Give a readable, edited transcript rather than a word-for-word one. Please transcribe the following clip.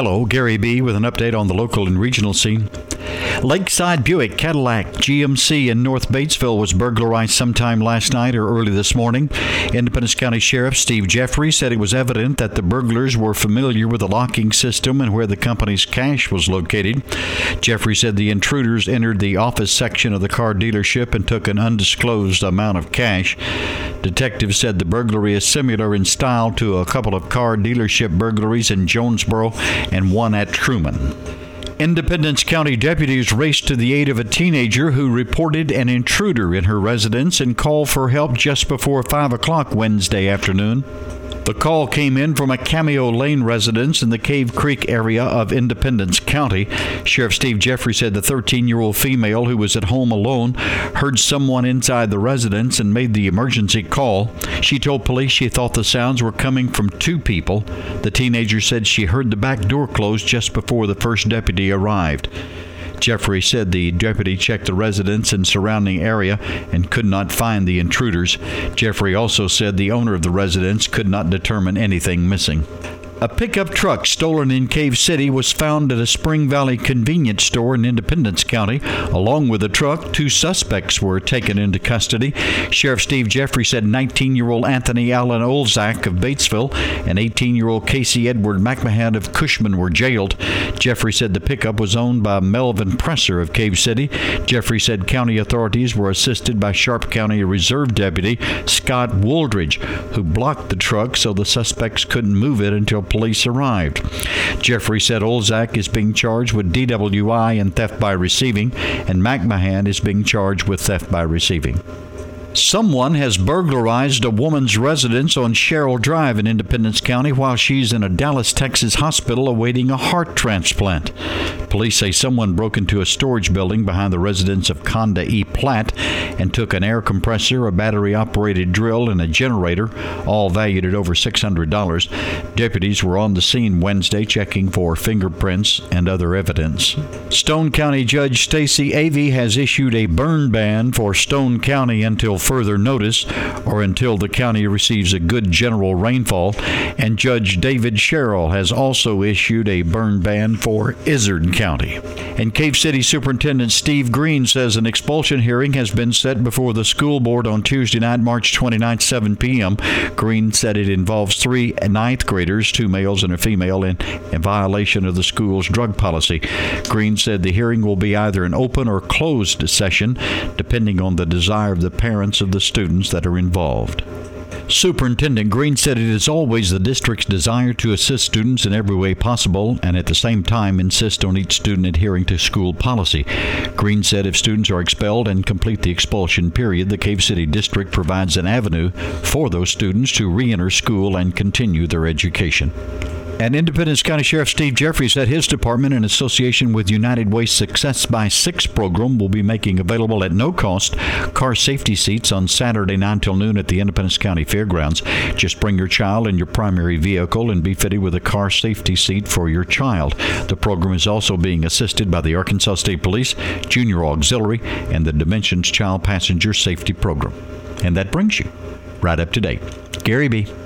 Hello, Gary B. with an update on the local and regional scene. Lakeside Buick Cadillac GMC in North Batesville was burglarized sometime last night or early this morning. Independence County Sheriff Steve Jeffrey said it was evident that the burglars were familiar with the locking system and where the company's cash was located. Jeffrey said the intruders entered the office section of the car dealership and took an undisclosed amount of cash. Detectives said the burglary is similar in style to a couple of car dealership burglaries in Jonesboro and one at Truman. Independence County deputies raced to the aid of a teenager who reported an intruder in her residence and called for help just before 5 o'clock Wednesday afternoon. The call came in from a Cameo Lane residence in the Cave Creek area of Independence County. Sheriff Steve Jeffrey said the 13-year-old female who was at home alone heard someone inside the residence and made the emergency call. She told police she thought the sounds were coming from two people. The teenager said she heard the back door close just before the first deputy arrived. Jeffrey said the deputy checked the residence and surrounding area and could not find the intruders. Jeffrey also said the owner of the residence could not determine anything missing. A pickup truck stolen in Cave City was found at a Spring Valley convenience store in Independence County. Along with the truck, two suspects were taken into custody. Sheriff Steve Jeffrey said 19-year-old Anthony Allen Olzak of Batesville and 18-year-old Casey Edward McMahon of Cushman were jailed. Jeffrey said the pickup was owned by Melvin Presser of Cave City. Jeffrey said county authorities were assisted by Sharp County Reserve Deputy Scott Wooldridge, who blocked the truck so the suspects couldn't move it until police arrived. Jeffrey said Olzak is being charged with DWI and theft by receiving, and McMahon is being charged with theft by receiving. Someone has burglarized a woman's residence on Sherrill Drive in Independence County while she's in a Dallas, Texas hospital awaiting a heart transplant. Police say someone broke into a storage building behind the residence of Conda E. Platt and took an air compressor, a battery-operated drill, and a generator, all valued at over $600. Deputies were on the scene Wednesday checking for fingerprints and other evidence. Stone County Judge Stacey Avey has issued a burn ban for Stone County until further notice or until the county receives a good general rainfall, and Judge David Sherrill has also issued a burn ban for Izard County. And Cave City Superintendent Steve Green says an expulsion hearing has been set before the school board on Tuesday night, March 29th, 7 p.m. Green said it involves 3 ninth graders, 2 males and a female, in violation of the school's drug policy. Green said the hearing will be either an open or closed session, depending on the desire of the parents of the students that are involved. Superintendent Green said it is always the district's desire to assist students in every way possible and at the same time insist on each student adhering to school policy. Green said if students are expelled and complete the expulsion period, the Cave City District provides an avenue for those students to re-enter school and continue their education. And Independence County Sheriff Steve Jeffrey said his department, in association with United Way's Success by 6 program, will be making available at no cost car safety seats on Saturday 9 till noon at the Independence County Fairgrounds. Just bring your child in your primary vehicle and be fitted with a car safety seat for your child. The program is also being assisted by the Arkansas State Police, Junior Auxiliary, and the Dimensions Child Passenger Safety Program. And that brings you right up to date. Gary B.